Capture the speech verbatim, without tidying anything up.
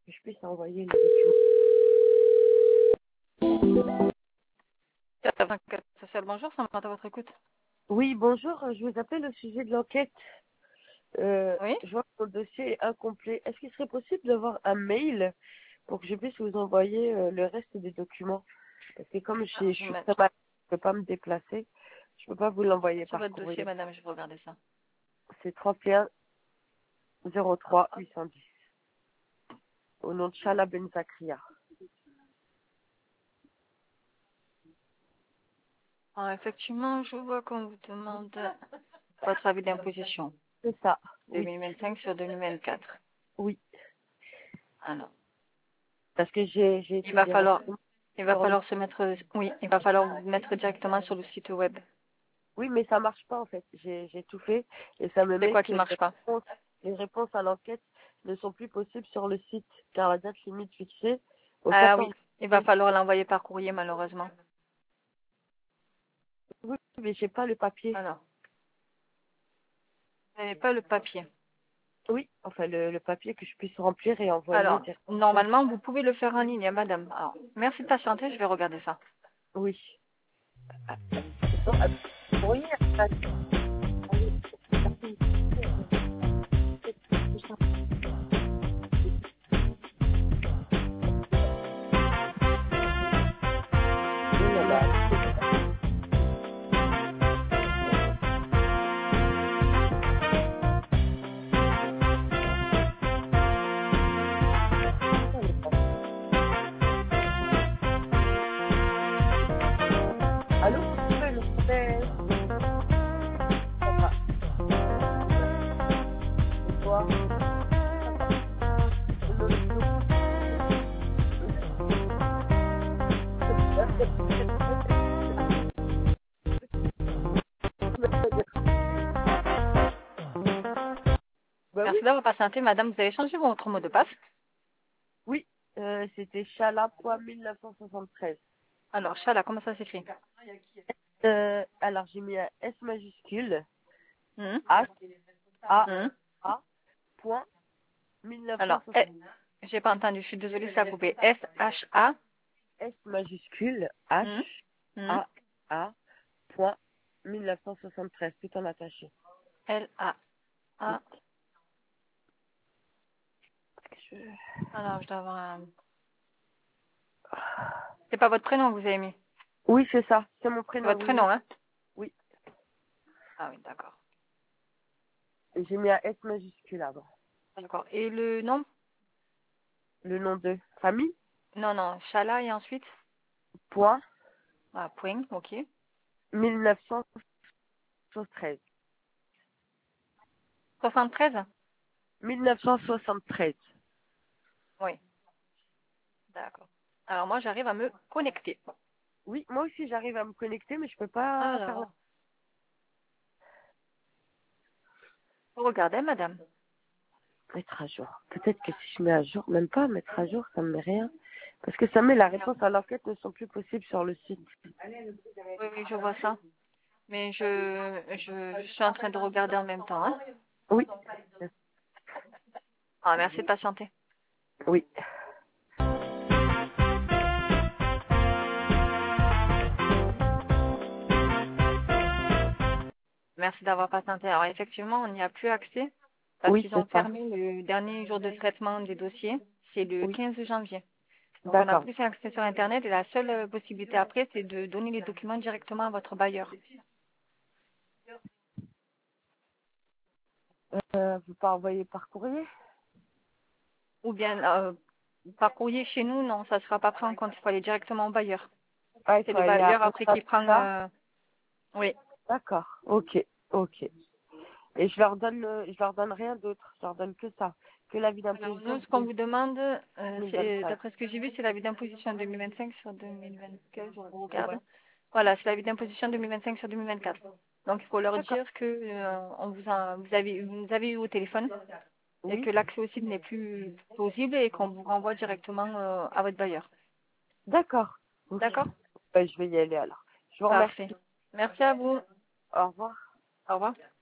que je puisse envoyer les documents. Social, bonjour, ça m'entend à votre écoute. Oui, bonjour, je vous appelle au sujet de l'enquête. Euh, Oui. je vois que mon dossier est incomplet. Est-ce qu'il serait possible d'avoir un mail pour que je puisse vous envoyer euh, le reste des documents? Parce que comme je, Alors, suis- je je vais suis mettre très mal, je ne peux pas me déplacer, je ne peux pas vous l'envoyer sur par votre dossier, courrier. madame, je vais regarder ça. C'est trente et un zéro trois huit cent dix au nom de Chala Ben Zakria. Alors, effectivement, je vois qu'on vous demande votre avis d'imposition C'est ça, oui, deux mille vingt-cinq sur deux mille vingt-quatre. oui. Alors, Parce que j'ai j'ai il été va falloir, directement il va sur le... falloir se mettre, oui, il va falloir vous mettre directement sur le site web. Oui, mais ça marche pas en fait. J'ai j'ai tout fait et ça me C'est met quoi que qui les marche pas? réponses, les réponses à l'enquête ne sont plus possibles sur le site car la date limite fixée au Ah oui, quatorze il va juillet. falloir l'envoyer par courrier, malheureusement. Oui, mais j'ai pas le papier. Alors, vous n'avez pas le papier. Oui, enfin le, le papier que je puisse remplir et envoyer Alors, directement. normalement, vous pouvez le faire en ligne, hein, madame. Alors, merci de patienter, je vais regarder ça. Oui. Ah, ah, oui, ah, oh là là. Allô, vous pouvez me faire ça va. Bonsoir. Ça va. Le- le- Bah oui, Merci d'avoir patienté, madame. Vous avez changé votre mot de passe. oui. Euh, c'était chala.mille neuf cent soixante-treize. Alors, Chala, comment ça s'écrit? Euh, alors j'ai mis un S majuscule, Mhm. H A Mhm. A point mille neuf cent Alors, soixante eh, j'ai pas entendu, je suis désolée, ça a coupé. S H A. S majuscule H Mhm. Mhm. A A point mille neuf cent soixante-treize tout en attaché. L A Oui. A. Alors, je dois avoir un... C'est pas votre prénom que vous avez mis. Oui, c'est ça, c'est mon C'est prénom, votre oui, prénom, oui. hein? Oui. Ah oui, d'accord. Et j'ai mis un S majuscule avant. D'accord. Et le nom? Le nom de famille, Non, non, Chala et ensuite? point Ah, point, ok. mille neuf cent soixante-treize. soixante-treize? mille neuf cent soixante-treize. Oui, d'accord. Alors, moi, j'arrive à me connecter. Oui, moi aussi j'arrive à me connecter, mais je peux pas faire Alors, vous regardez, madame. mettre à jour. Peut-être que si je mets à jour, même pas mettre à jour, ça me met rien. Parce que ça met la réponse à l'enquête ne sont plus possibles sur le site. Oui, oui, je vois ça. Mais je, je, je suis en train de regarder en même temps, hein. Oui. Ah, merci de patienter. Oui. Merci d'avoir patienté. Alors, effectivement, on n'y a plus accès parce Oui, qu'ils ont c'est ça. fermé le dernier jour de traitement des dossiers. C'est le Oui. quinze janvier. Donc, on n'a D'accord. plus accès sur Internet et la seule euh, possibilité après, c'est de donner les documents directement à votre bailleur. Euh, vous pas envoyer par courrier? Ou bien, euh, par courrier chez nous, non, ça ne sera pas pris en compte. Il faut aller directement au bailleur. Ah, il C'est faut le aller à bailleur après qui prend... ça. euh, Oui. D'accord. Ok. Ok. Et je leur donne le, je leur donne rien d'autre. Je leur donne que ça. Que l'avis Alors, d'imposition nous, de ce qu'on vous demande, euh, c'est, deux mille vingt-cinq. d'après ce que j'ai vu, c'est l'avis d'imposition deux mille vingt-cinq sur deux mille vingt-quatre, je Ouais. regarde. Voilà, c'est l'avis d'imposition deux mille vingt-cinq sur deux mille vingt-quatre. Donc, il faut leur D'accord. dire que euh, on vous, a, vous, avez, vous nous avez eu au téléphone et Oui. que l'accès au site n'est plus possible et qu'on vous renvoie directement euh, à votre bailleur. D'accord. Ok. D'accord? Ben, je vais y aller alors. Je vous Parfait. remercie. Merci à vous. Au revoir. Au revoir.